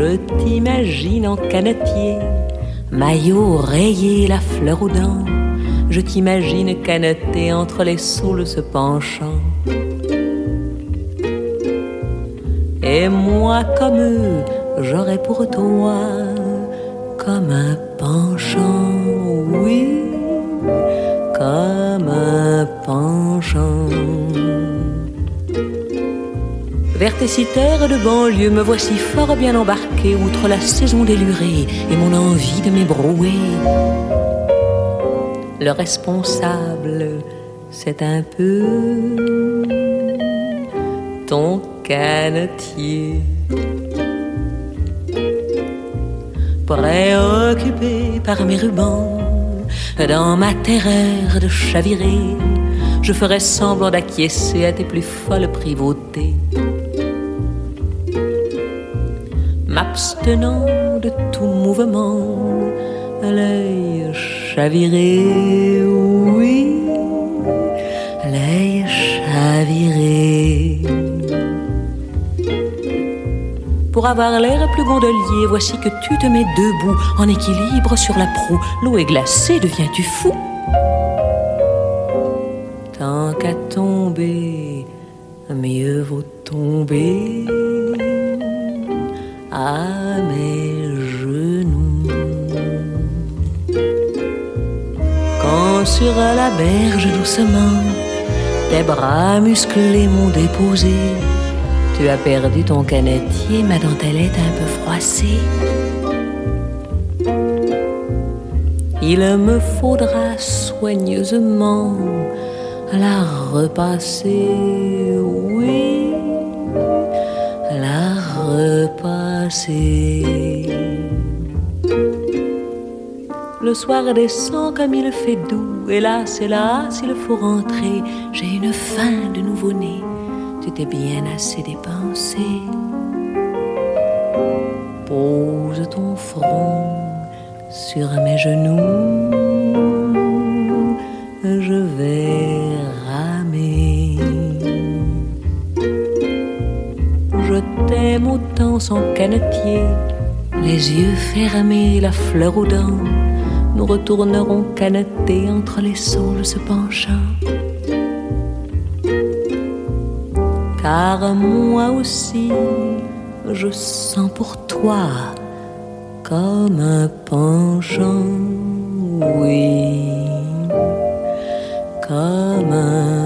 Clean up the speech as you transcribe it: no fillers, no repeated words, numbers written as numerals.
Je t'imagine en canetier, maillot rayé, la fleur aux dents. Je t'imagine caneté entre les saules se penchant. Et moi comme eux, j'aurais pour toi comme un penchant, oui, comme un penchant. Vers tes citerres de banlieue, me voici fort bien embarqué, outre la saison délurée et mon envie de m'ébrouer. Le responsable, c'est un peu ton canetier. Préoccupé par mes rubans, dans ma terreur de chavirer, je ferai semblant d'acquiescer à tes plus folles privautés, m'abstenant de tout mouvement, l'œil chaviré, oui, l'œil chaviré. Pour avoir l'air plus gondolier, voici que tu te mets debout, en équilibre sur la proue. L'eau est glacée, deviens-tu fou? Tant qu'à tomber, mieux vaut tomber à mes genoux. Quand sur la berge doucement, tes bras musclés m'ont déposé, tu as perdu ton canetier, ma dentelette un peu froissée. Il me faudra soigneusement la repasser, oui, la repasser. Le soir descend comme il fait doux, hélas, hélas, il faut rentrer. J'ai une faim de nouveau-né, tu t'es bien assez dépensé. Pose ton front sur mes genoux, je vais ramer. Je t'aime autant sans canetier, les yeux fermés, la fleur aux dents. Nous retournerons caneter entre les saules se penchant. Car moi aussi, je sens pour toi comme un penchant, oui, comme un